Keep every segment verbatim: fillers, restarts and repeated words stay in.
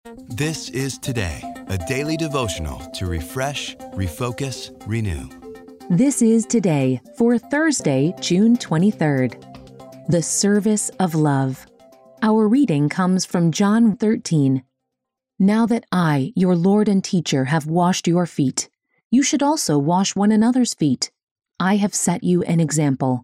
This is Today, a daily devotional to refresh, refocus, renew. This is Today for Thursday, June twenty-third. The Service of Love. Our reading comes from John thirteen. Now that I, your Lord and Teacher, have washed your feet, you should also wash one another's feet. I have set you an example.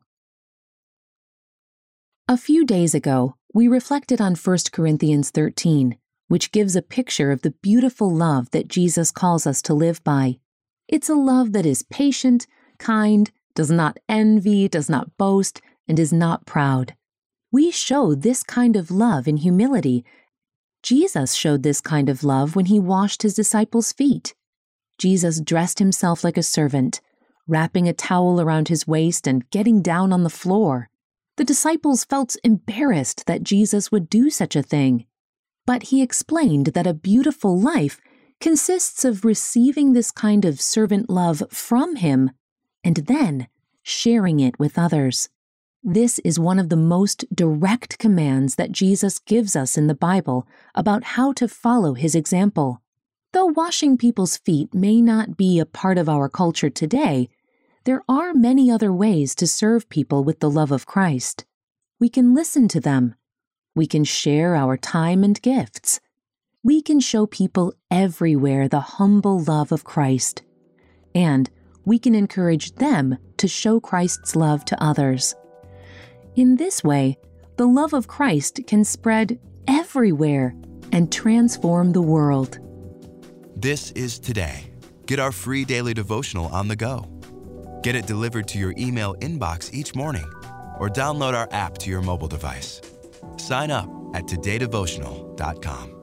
A few days ago, we reflected on First Corinthians thirteen, which gives a picture of the beautiful love that Jesus calls us to live by. It's a love that is patient, kind, does not envy, does not boast, and is not proud. We show this kind of love in humility. Jesus showed this kind of love when he washed his disciples' feet. Jesus dressed himself like a servant, wrapping a towel around his waist and getting down on the floor. The disciples felt embarrassed that Jesus would do such a thing. But he explained that a beautiful life consists of receiving this kind of servant love from him and then sharing it with others. This is one of the most direct commands that Jesus gives us in the Bible about how to follow his example. Though washing people's feet may not be a part of our culture today, there are many other ways to serve people with the love of Christ. We can listen to them. We can share our time and gifts. We can show people everywhere the humble love of Christ. And we can encourage them to show Christ's love to others. In this way, the love of Christ can spread everywhere and transform the world. This is Today. Get our free daily devotional on the go. Get it delivered to your email inbox each morning or download our app to your mobile device. Sign up at today devotional dot com.